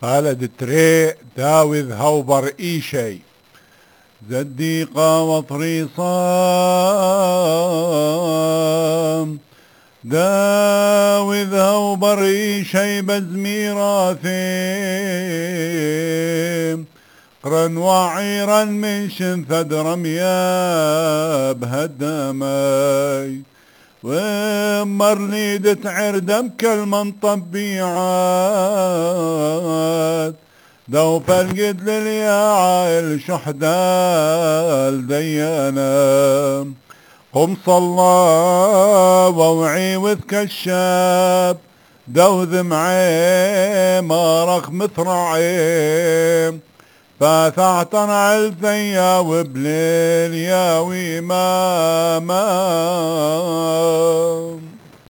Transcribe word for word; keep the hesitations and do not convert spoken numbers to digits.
قالت تري داوذ هوبر إيشي زديقة وطريصام داوذ هوبر إيشي بزميراثيم قرن وعيرا من شنفد رميا بهدمي ومرنيدة عردم كلمن طبيعات دوف القد للياعل شحدال ديانا قم صلى ووعي وذك الشاب دوذ معي مارخ مثرعي فاثعتنا الثيا وبليل يا ويماما